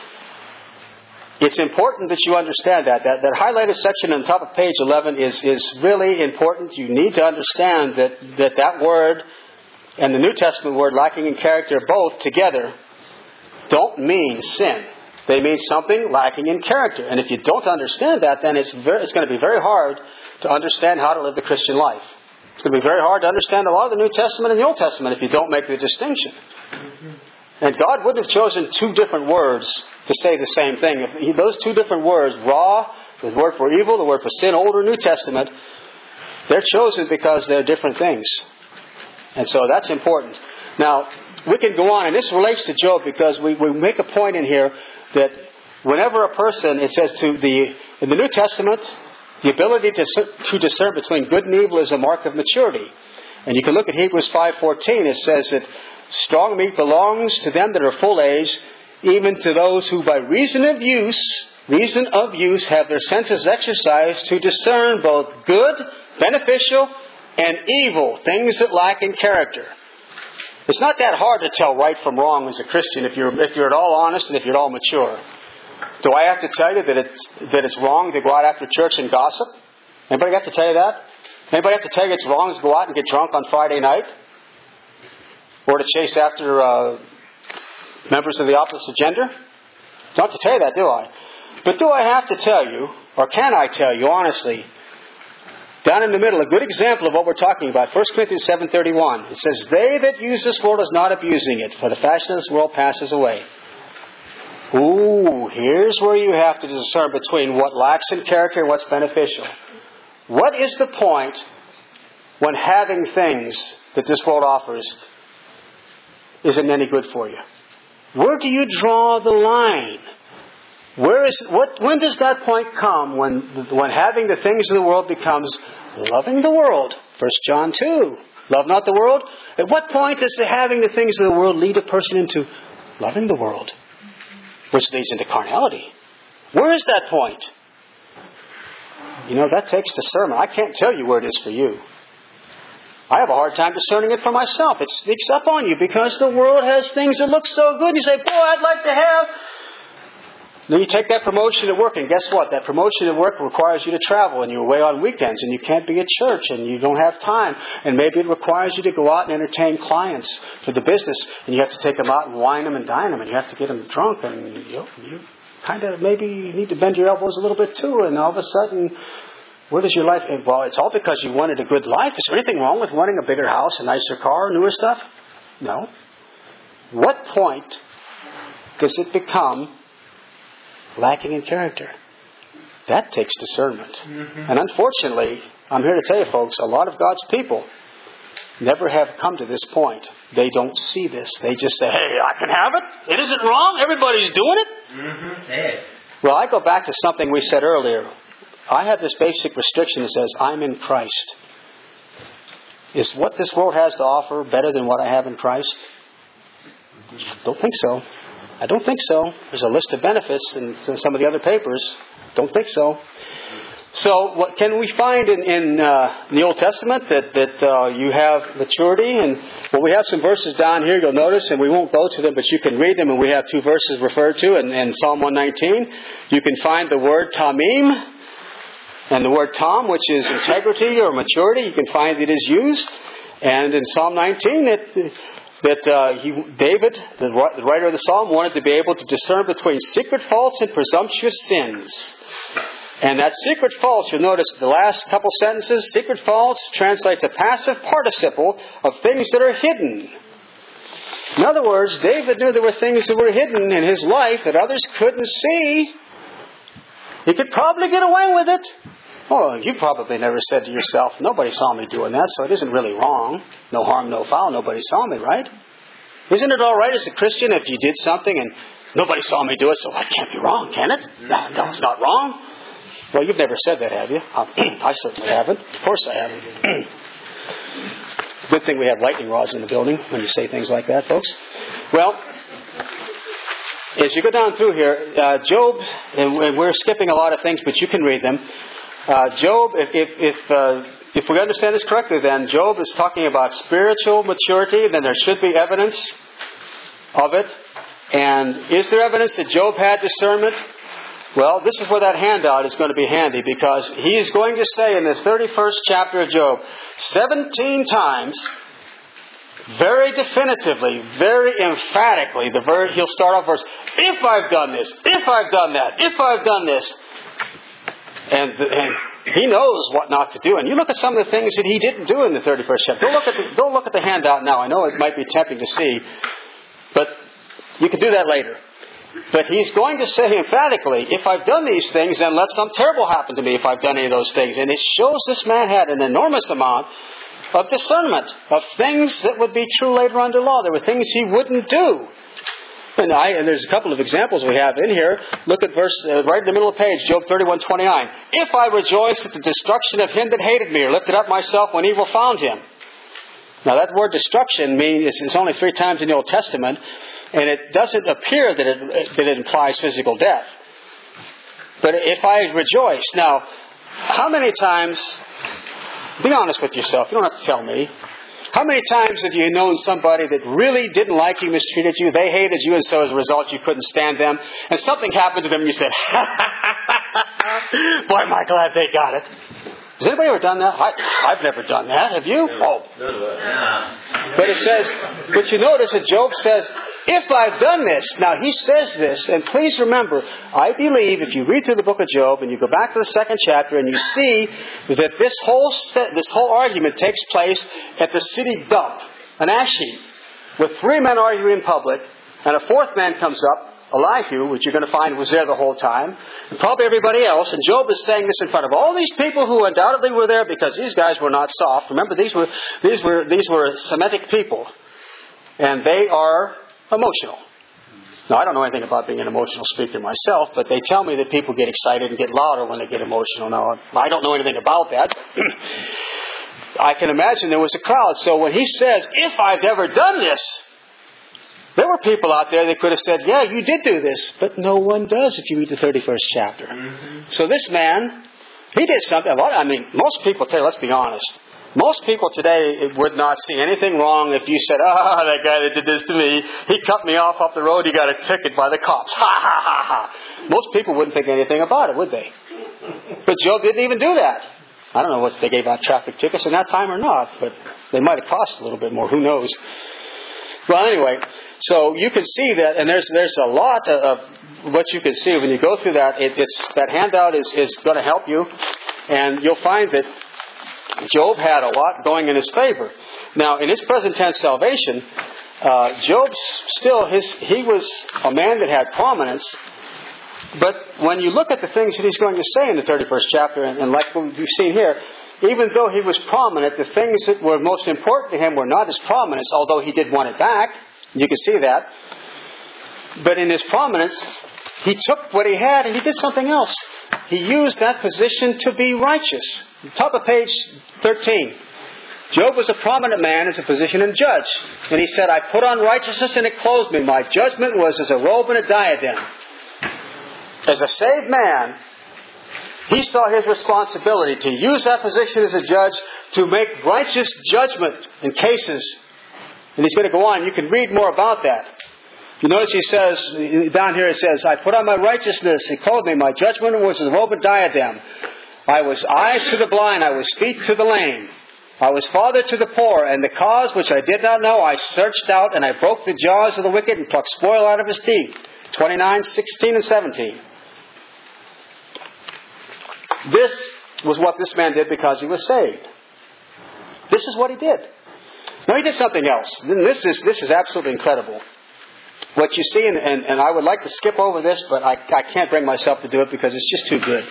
it's important that you understand that. That, that highlighted section on top of page eleven is, is really important. You need to understand that, that that word and the New Testament word lacking in character both together don't mean sin. They mean something lacking in character. And if you don't understand that, then it's, very, it's going to be very hard to understand how to live the Christian life. It's going to be very hard to understand a lot of the New Testament and the Old Testament if you don't make the distinction. And God wouldn't have chosen two different words to say the same thing. If he, those two different words, raw, the word for evil, the word for sin, Old or New Testament, they're chosen because they're different things. And so that's important. Now, we can go on, and this relates to Job because we, we make a point in here that whenever a person, it says to the, in the New Testament, the ability to, to discern between good and evil is a mark of maturity. And you can look at Hebrews five fourteen. It says that strong meat belongs to them that are full age, even to those who by reason of use, reason of use have their senses exercised to discern both good, beneficial, and evil, things that lack in character. It's not that hard to tell right from wrong as a Christian if you're if you're at all honest and if you're at all mature. Do I have to tell you that it's that it's wrong to go out after church and gossip? Anybody have to tell you that? Anybody have to tell you it's wrong to go out and get drunk on Friday night? Or to chase after uh, members of the opposite gender? Don't have to tell you that, do I? But do I have to tell you, or can I tell you honestly, down in the middle, a good example of what we're talking about, First Corinthians seven thirty-one. It says, they that use this world is not abusing it, for the fashion of this world passes away. Ooh, here's where you have to discern between what lacks in character and what's beneficial. What is the point when having things that this world offers isn't any good for you? Where do you draw the line? Where is what? When does that point come when when having the things of the world becomes loving the world? First John two. Love not the world. At what point does the having the things of the world lead a person into loving the world? Which leads into carnality. Where is that point? You know, that takes discernment. I can't tell you where it is for you. I have a hard time discerning it for myself. It sneaks up on you because the world has things that look so good. You say, boy, I'd like to have... Then you take that promotion at work, and guess what? That promotion at work requires you to travel, and you're away on weekends, and you can't be at church, and you don't have time. And maybe it requires you to go out and entertain clients for the business, and you have to take them out and wine them and dine them, and you have to get them drunk, and you, know, you kind of maybe need to bend your elbows a little bit too, and all of a sudden, where does your life... Well, it's all because you wanted a good life. Is there anything wrong with wanting a bigger house, a nicer car, newer stuff? No. What point does it become lacking in character? That takes discernment. Mm-hmm. And unfortunately, I'm here to tell you folks, a lot of God's people never have come to this point. They don't see this. They just say, hey, I can have it. It isn't wrong. Everybody's doing it. Mm-hmm. Hey. Well, I go back to something we said earlier. I have this basic restriction that says, I'm in Christ. Is what this world has to offer better than what I have in Christ? Don't think so. I don't think so. There's a list of benefits in some of the other papers. Don't think so. So, what can we find in, in, uh, in the Old Testament that that uh, you have maturity? And well, we have some verses down here. You'll notice, and we won't go to them, but you can read them. And we have two verses referred to in, in Psalm one nineteen. You can find the word tamim and the word tam, which is integrity or maturity. You can find it is used. And in Psalm nineteen, it. That uh, he, David, the, the writer of the psalm, wanted to be able to discern between secret faults and presumptuous sins. And that secret false, you'll notice the last couple sentences, secret false translates a passive participle of things that are hidden. In other words, David knew there were things that were hidden in his life that others couldn't see. He could probably get away with it. Oh, you probably never said to yourself, nobody saw me doing that, so it isn't really wrong. No harm, no foul, nobody saw me, right? Isn't it all right as a Christian if you did something and nobody saw me do it, so that can't be wrong, can it? No, no, it's not wrong. Well, you've never said that, have you? I certainly haven't. Of course I haven't. It's a good thing we have lightning rods in the building when you say things like that, folks. Well, as you go down through here, uh, Job, and we're skipping a lot of things, but you can read them. Uh, Job, if if if, uh, if we understand this correctly, then Job is talking about spiritual maturity. Then there should be evidence of it. And is there evidence that Job had discernment? Well, this is where that handout is going to be handy, because he is going to say in this thirty-first chapter of Job, seventeen times, very definitively, very emphatically, the ver- he'll start off verse, if I've done this, if I've done that, if I've done this. And, and he knows what not to do. And you look at some of the things that he didn't do in the thirty-first chapter. Go look at the, go look at the handout now. I know it might be tempting to see, but you can do that later. But he's going to say emphatically, if I've done these things, then let some terrible happen to me if I've done any of those things. And it shows this man had an enormous amount of discernment of things that would be true later under law. There were things he wouldn't do. And, I, and there's a couple of examples we have in here. Look at verse uh, right in the middle of the page, Job thirty-one twenty-nine. If I rejoice at the destruction of him that hated me, or lifted up myself when evil found him. Now that word destruction means it's only three times in the Old Testament, and it doesn't appear that it, that it implies physical death. But if I rejoice, now, how many times? Be honest with yourself. You don't have to tell me. How many times have you known somebody that really didn't like you, mistreated you, they hated you, and so as a result you couldn't stand them, and something happened to them and you said, boy, am I glad they got it. Has anybody ever done that? I, I've never done that. Have you? Oh. But it says, but you notice that Job says, if I've done this, now he says this, and please remember, I believe if you read through the book of Job and you go back to the second chapter and you see that this whole set, this whole argument takes place at the city dump, an ash heap, with three men arguing in public, and a fourth man comes up, Elihu, which you're going to find was there the whole time, and probably everybody else. And Job is saying this in front of all these people who undoubtedly were there because these guys were not soft. Remember, these were these were these were Semitic people, and they are emotional. Now, I don't know anything about being an emotional speaker myself, but they tell me that people get excited and get louder when they get emotional. Now, I don't know anything about that. I can imagine there was a crowd. So when he says, "If I've ever done this," there were people out there that could have said, yeah, you did do this. But no one does if you read the thirty-first chapter. Mm-hmm. So this man, he did something. I mean, most people today, let's be honest. Most people today would not see anything wrong if you said, ah, oh, that guy that did this to me, he cut me off off the road, he got a ticket by the cops. Ha, ha, ha, ha. Most people wouldn't think anything about it, would they? But Job didn't even do that. I don't know if they gave out traffic tickets in that time or not, but they might have cost a little bit more. Who knows? Well, anyway, so you can see that, and there's there's a lot of, of what you can see when you go through that. It, it's that handout is, is going to help you, and you'll find that Job had a lot going in his favor. Now, in his present tense salvation, uh, Job's still his he was a man that had prominence. But when you look at the things that he's going to say in the thirty-first chapter, and, and like we've seen here, even though he was prominent, the things that were most important to him were not his prominence, although he did want it back. You can see that. But in his prominence, he took what he had and he did something else. He used that position to be righteous. Top of page thirteen. Job was a prominent man as a physician and judge. And he said, I put on righteousness and it clothed me. My judgment was as a robe and a diadem. As a saved man, he saw his responsibility to use that position as a judge to make righteous judgment in cases. And he's going to go on. You can read more about that. You notice he says, down here it says, I put on my righteousness, he clothed me. My judgment was as a robe and diadem. I was eyes to the blind, I was feet to the lame. I was father to the poor, and the cause which I did not know I searched out, and I broke the jaws of the wicked and plucked spoil out of his teeth. twenty-nine, sixteen, and seventeen. this was what this man did because he was saved. This is what he did. Now he did something else. This is this is absolutely incredible. What you see, and, and, and I would like to skip over this, but I, I can't bring myself to do it because it's just too good.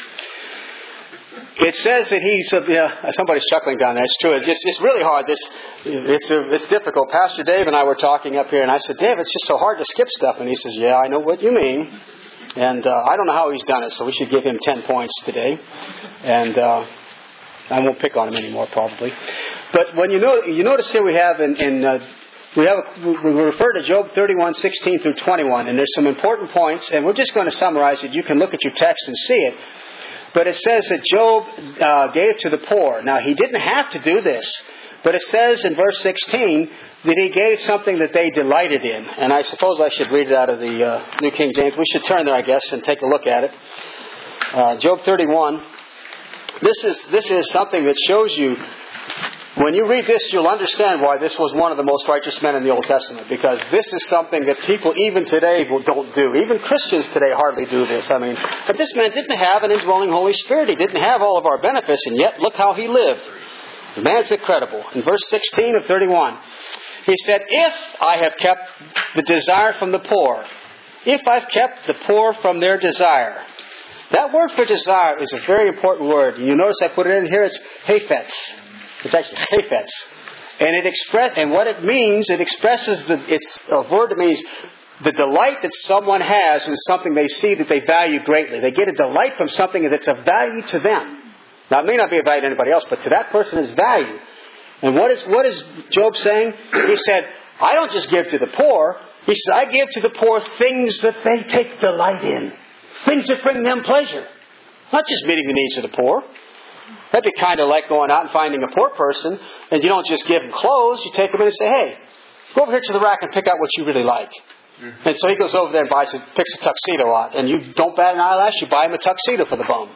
It says that he's, uh, yeah, somebody's chuckling down there. It's true. It's just, it's really hard. This, it's uh, it's difficult. Pastor Dave and I were talking up here, and I said, Dave, it's just so hard to skip stuff. And he says, yeah, I know what you mean. And uh, I don't know how he's done it, so we should give him ten points today. And uh, I won't pick on him anymore, probably. But when you know, you notice here we have in, in uh, we have a, we refer to Job thirty-one, sixteen through twenty-one, and there's some important points, and we're just going to summarize it. You can look at your text and see it. But it says that Job uh, gave to the poor. Now, he didn't have to do this, but it says in verse sixteen that he gave something that they delighted in. And I suppose I should read it out of the uh, New King James. We should turn there, I guess, and take a look at it. Uh, Job thirty-one. This is this is something that shows you. When you read this, you'll understand why this was one of the most righteous men in the Old Testament. Because this is something that people even today don't do. Even Christians today hardly do this. I mean, but this man didn't have an indwelling Holy Spirit. He didn't have all of our benefits, and yet look how he lived. The man's incredible. In verse sixteen of thirty-one, he said, if I have kept the desire from the poor, if I've kept the poor from their desire. That word for desire is a very important word. You notice I put it in here. It's hafetz. It's actually hafetz. And it express and what it means, it expresses the it's a word that means the delight that someone has in something they see that they value greatly. They get a delight from something that's of value to them. Now it may not be of value to anybody else, but to that person is value. And what is what is Job saying? He said, I don't just give to the poor. He says, I give to the poor things that they take delight in. Things that bring them pleasure. Not just meeting the needs of the poor. That'd be kind of like going out and finding a poor person, and you don't just give them clothes. You take them in and say, hey, go over here to the rack and pick out what you really like. Mm-hmm. And so he goes over there and buys a, picks a tuxedo out. And you don't bat an eyelash, you buy him a tuxedo for the bum.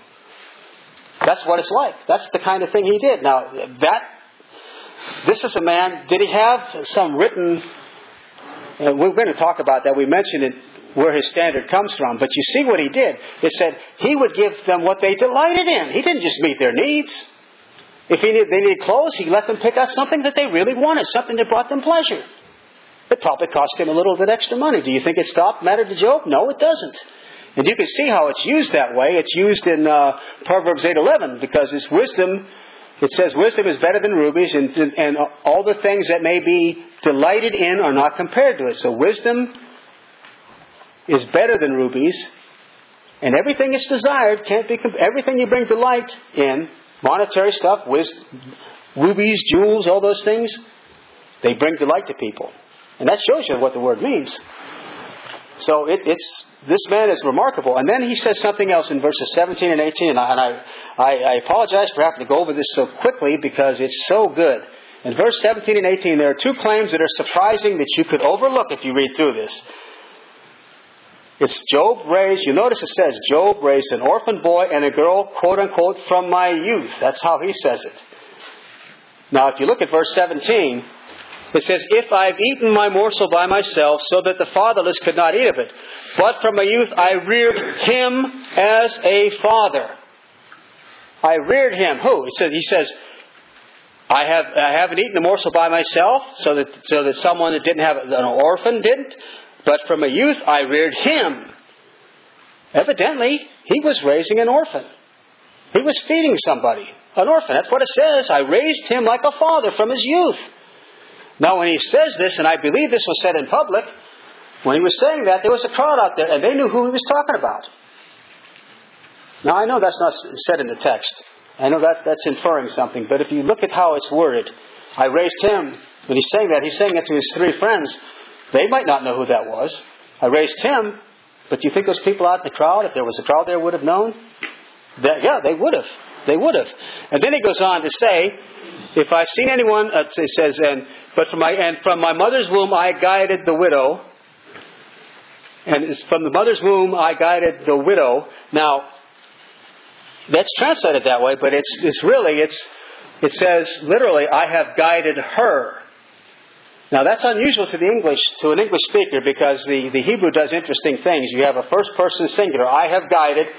That's what it's like. That's the kind of thing he did. Now, that this is a man, did he have some written... Uh, we're going to talk about that. We mentioned it, where his standard comes from. But you see what he did. It said he would give them what they delighted in. He didn't just meet their needs. If he need, they needed clothes, he let them pick out something that they really wanted, something that brought them pleasure. It probably cost him a little bit extra money. Do you think it stopped matter to Job? No, it doesn't. And you can see how it's used that way. It's used in uh, Proverbs eight eleven because it's wisdom. It says wisdom is better than rubies, and, and all the things that may be delighted in are not compared to it. So wisdom is better than rubies, and everything that's desired can't be comp- everything you bring delight in, monetary stuff, wisdom, rubies, jewels, all those things, they bring delight to people, and that shows you what the word means. So it, it's this man is remarkable. And then he says something else in verses seventeen and eighteen, and I, and I, I, I apologize for having to go over this so quickly because it's so good. In verse seventeen and eighteen, there are two claims that are surprising that you could overlook if you read through this. It's Job raised, you notice it says, Job raised an orphan boy and a girl, quote unquote, from my youth. That's how he says it. Now, if you look at verse seventeen, it says, if I've eaten my morsel by myself, so that the fatherless could not eat of it. But from my youth I reared him as a father. I reared him. Who? He says, he says I have I haven't eaten a morsel by myself, so that so that someone that didn't have an orphan didn't. But from a youth I reared him. Evidently, he was raising an orphan. He was feeding somebody. An orphan. That's what it says. I raised him like a father from his youth. Now, when he says this, and I believe this was said in public, when he was saying that, there was a crowd out there, and they knew who he was talking about. Now, I know that's not said in the text. I know that's, that's inferring something. But if you look at how it's worded, I raised him. When he's saying that, he's saying it to his three friends. They might not know who that was. I raised him. But do you think those people out in the crowd, if there was a crowd there, would have known? That, yeah, they would have. They would have. And then he goes on to say, if I've seen anyone, uh, it says, and but from my and from my mother's womb I guided the widow. And it's from the mother's womb I guided the widow. Now, that's translated that way, but it's it's really it's it says literally I have guided her. Now that's unusual to the English to an English speaker because the, the Hebrew does interesting things. You have a first person singular, I have guided,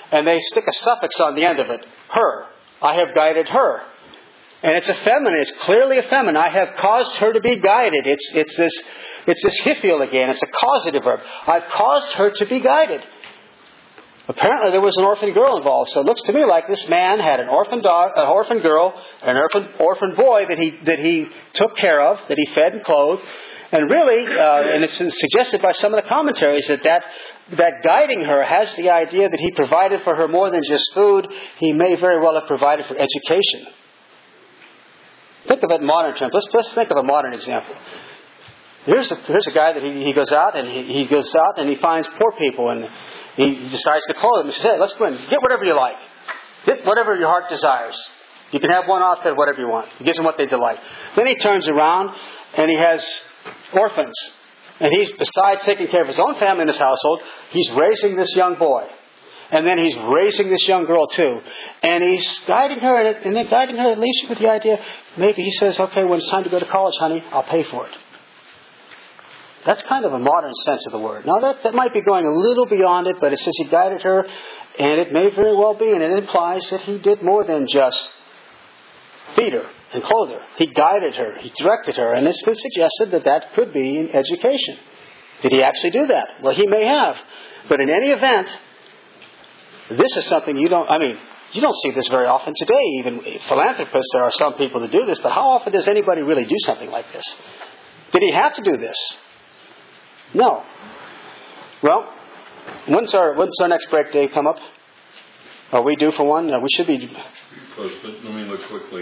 and they stick a suffix on the end of it. Her. I have guided her. And it's a feminine. It's clearly a feminine. I have caused her to be guided. It's it's this it's this hiphil again. It's a causative verb. I've caused her to be guided. Apparently there was an orphan girl involved. So it looks to me like this man had an orphan dog, an orphan girl, an orphan orphan boy that he that he took care of, that he fed and clothed. And really, uh, and it's suggested by some of the commentaries that, that that guiding her has the idea that he provided for her more than just food. He may very well have provided for education. Think of it in modern terms. Let's, let's think of a modern example. Here's a, here's a guy that he, he goes out and he, he goes out and he finds poor people and he decides to clothe them. He says, hey, let's go in. Get whatever you like. Get whatever your heart desires. You can have one outfit, whatever you want. He gives them what they delight. Then he turns around and he has orphans. And he's, besides taking care of his own family in his household, he's raising this young boy. And then he's raising this young girl too. And he's guiding her, and then guiding her at least with the idea, maybe he says, okay, when it's time to go to college, honey, I'll pay for it. That's kind of a modern sense of the word. Now that, that might be going a little beyond it, but it says he guided her, and it may very well be, and it implies that he did more than just feed her and clothe her. He guided her, he directed her, and it's been suggested that that could be in education. Did he actually do that? Well, he may have. But in any event, this is something you don't, I mean, you don't see this very often today. Even philanthropists, there are some people that do this, but how often does anybody really do something like this? Did he have to do this? No. Well, when's our, when's our next break day come up? Are we due for one? No, we should be. Close, but let me look quickly.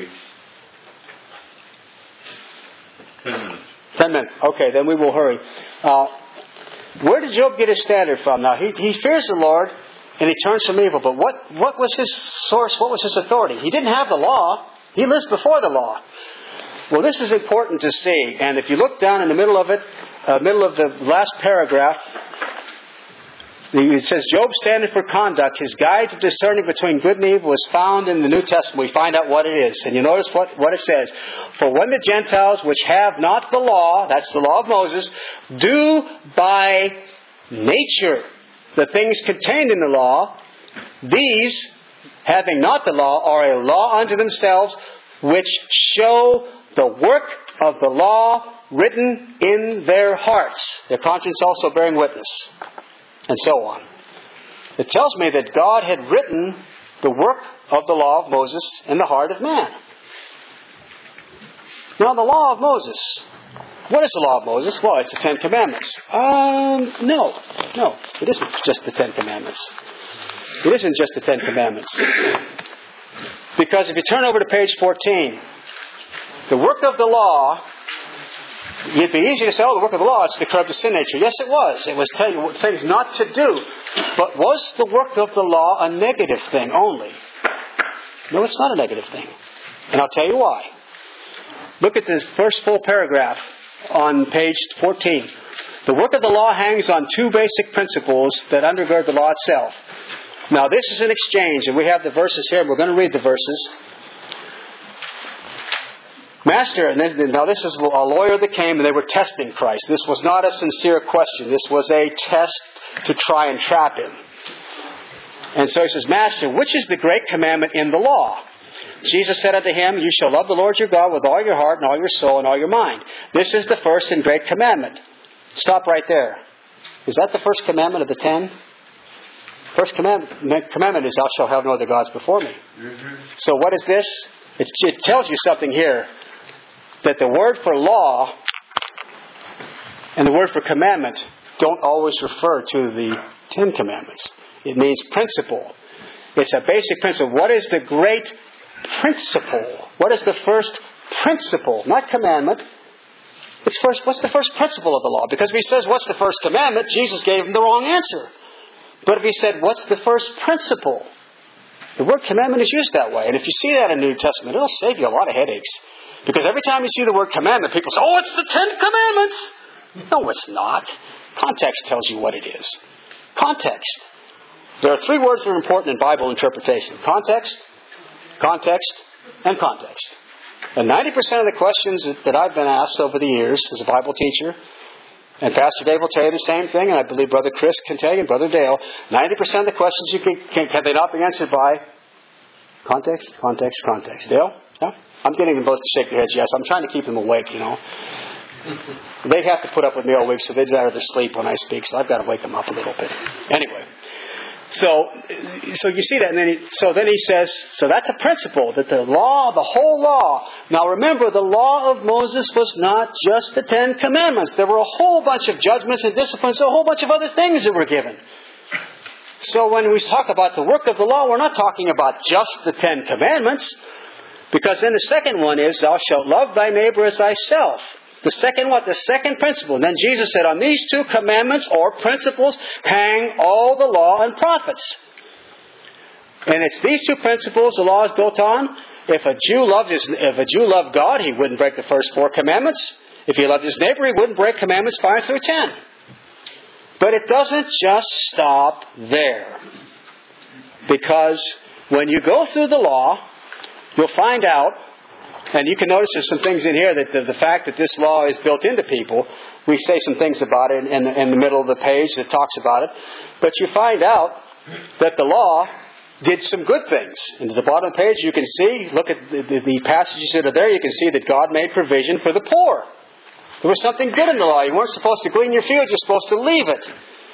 Ten minutes. Ten minutes. Okay, then we will hurry. Uh, where did Job get his standard from? Now, he, he fears the Lord, and he turns from evil. But what, what was his source? What was his authority? He didn't have the law. He lives before the law. Well, this is important to see. And if you look down in the middle of it, uh, middle of the last paragraph, it says, Job's standard for conduct, his guide to discerning between good and evil, is found in the New Testament. We find out what it is. And you notice what, what it says. For when the Gentiles, which have not the law, that's the law of Moses, do by nature the things contained in the law, these, having not the law, are a law unto themselves, which show the work of the law written in their hearts, their conscience also bearing witness, and so on. It tells me that God had written the work of the law of Moses in the heart of man. Now, the law of Moses. What is the law of Moses? Well, it's the Ten Commandments. Um, no. No, it isn't just the Ten Commandments. It isn't just the Ten Commandments. Because if you turn over to page fourteen, the work of the law, it'd be easy to say, oh, the work of the law is to curb the sin nature. Yes, it was. It was telling you things not to do. But was the work of the law a negative thing only? No, it's not a negative thing. And I'll tell you why. Look at this first full paragraph on page fourteen. The work of the law hangs on two basic principles that undergird the law itself. Now, this is an exchange, and we have the verses here. We're going to read the verses. Master, and this, now this is a lawyer that came and they were testing Christ. This was not a sincere question. This was a test to try and trap him. And so he says, Master, which is the great commandment in the law? Jesus said unto him, You shall love the Lord your God with all your heart and all your soul and all your mind. This is the first and great commandment. Stop right there. Is that the first commandment of the ten? First commandment, commandment is, Thou shalt have no other gods before me. Mm-hmm. So what is this? It, it tells you something here. That the word for law and the word for commandment don't always refer to the Ten Commandments. It means principle. It's a basic principle. What is the great principle? What is the first principle? Not commandment. It's first. What's the first principle of the law? Because if he says, what's the first commandment? Jesus gave him the wrong answer. But if he said, what's the first principle? The word commandment is used that way. And if you see that in the New Testament, it'll save you a lot of headaches. Because every time you see the word commandment, people say, oh, it's the Ten Commandments. No, it's not. Context tells you what it is. Context. There are three words that are important in Bible interpretation. Context, context, and context. And ninety percent of the questions that I've been asked over the years as a Bible teacher And Pastor Dave will tell you the same thing, and I believe Brother Chris can tell you, and Brother Dale. ninety percent of the questions you can, can, can they not be answered by context, context, context. Dale? Yeah? I'm getting them both to shake their heads yes. I'm trying to keep them awake, you know. They have to put up with me all week, so they're out of the sleep when I speak, so I've got to wake them up a little bit. Anyway. So, so you see that, and then he, so then he says, so that's a principle, that the law, the whole law. Now remember, the law of Moses was not just the Ten Commandments. There were a whole bunch of judgments and disciplines, a whole bunch of other things that were given. So when we talk about the work of the law, we're not talking about just the Ten Commandments, because then the second one is, thou shalt love thy neighbor as thyself. The second what? The second principle. And then Jesus said, on these two commandments or principles hang all the law and prophets. And it's these two principles the law is built on. If a Jew loved his, if a Jew loved God, he wouldn't break the first four commandments. If he loved his neighbor, he wouldn't break commandments five through ten. But it doesn't just stop there. Because when you go through the law, you'll find out, and you can notice there's some things in here that the, the fact that this law is built into people, we say some things about it in, in the middle of the page that talks about it. But you find out that the law did some good things. And at the bottom of the page you can see, look at the, the, the passages that are there, you can see that God made provision for the poor. There was something good in the law. You weren't supposed to glean your field, you're supposed to leave it.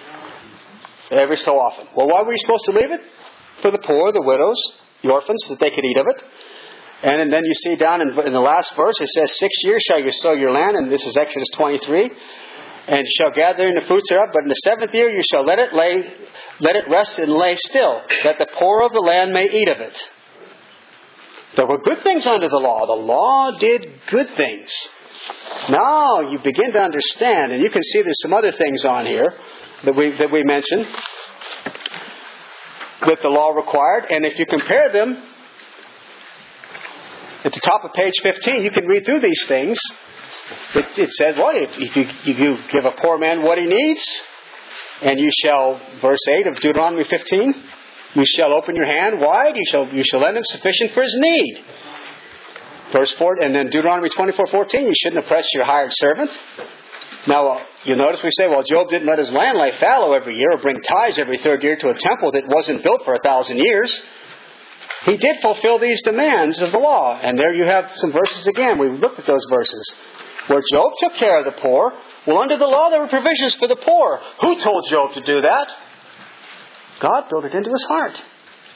Every so often. Well, why were you supposed to leave it? For the poor, the widows, the orphans, that they could eat of it. And then you see down in, in the last verse, it says, six years shall you sow your land, and this is Exodus twenty-three, and shall gather in the fruits thereof, but in the seventh year you shall let it lay, let it rest and lay still, that the poor of the land may eat of it. There were good things under the law. The law did good things. Now you begin to understand, and you can see there's some other things on here that we that we mentioned that the law required, and if you compare them, at the top of page fifteen, you can read through these things. It, it says, well, if you, if you give a poor man what he needs, and you shall, verse eight of Deuteronomy fifteen, you shall open your hand wide, you shall you shall lend him sufficient for his need. Verse four, and then Deuteronomy twenty-four fourteen, you shouldn't oppress your hired servant. Now, uh, you'll notice we say, well, Job didn't let his land lie fallow every year or bring tithes every third year to a temple that wasn't built for a thousand years. He did fulfill these demands of the law. And there you have some verses again. We've looked at those verses. Where Job took care of the poor. Well, under the law there were provisions for the poor. Who told Job to do that? God built it into his heart.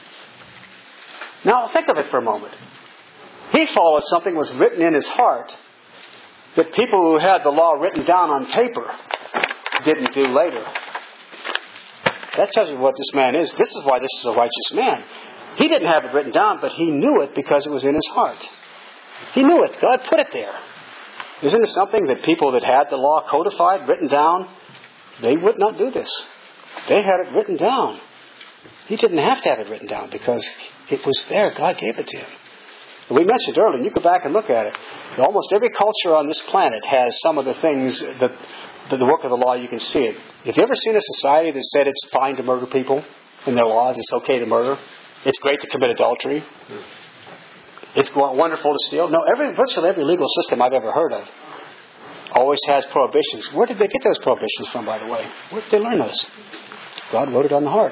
Now, think of it for a moment. He followed something that was written in his heart that people who had the law written down on paper didn't do later. That tells you what this man is. This is why this is a righteous man. He didn't have it written down, but he knew it because it was in his heart. He knew it. God put it there. Isn't it something that people that had the law codified, written down, they would not do this. They had it written down. He didn't have to have it written down because it was there. God gave it to him. We mentioned earlier, and you go back and look at it, almost every culture on this planet has some of the things that, that the work of the law, you can see it. Have you ever seen a society that said it's fine to murder people in their laws? It's okay to murder. It's great to commit adultery. It's wonderful to steal. No, every virtually every legal system I've ever heard of always has prohibitions. Where did they get those prohibitions from, by the way? Where did they learn those? God wrote it on the heart.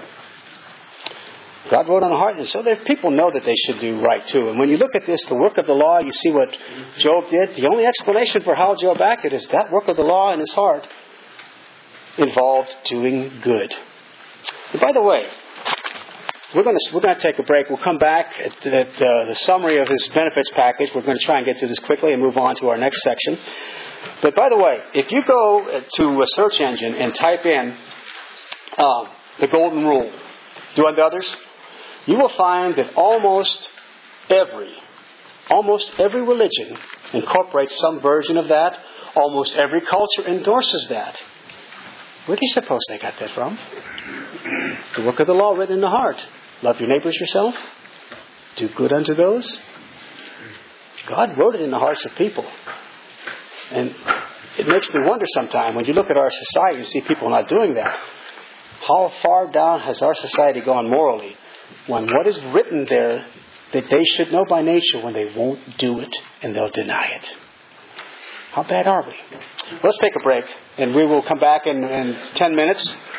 God wrote on the heart, and so there people know that they should do right too. And when you look at this, the work of the law, you see what Job did. The only explanation for how Job acted is that work of the law in his heart involved doing good. And by the way, We're going to we're going to take a break. We'll come back at, at uh, the summary of his benefits package. We're going to try and get through this quickly and move on to our next section. But by the way, if you go to a search engine and type in uh, the Golden Rule, do unto others, you will find that almost every, almost every religion incorporates some version of that. Almost every culture endorses that. Where do you suppose they got that from? The work of the law written in the heart. Love your neighbors yourself. Do good unto those. God wrote it in the hearts of people. And it makes me wonder sometimes when you look at our society and see people not doing that. How far down has our society gone morally when what is written there that they should know by nature when they won't do it and they'll deny it? How bad are we? Let's take a break, and we will come back in, in ten minutes.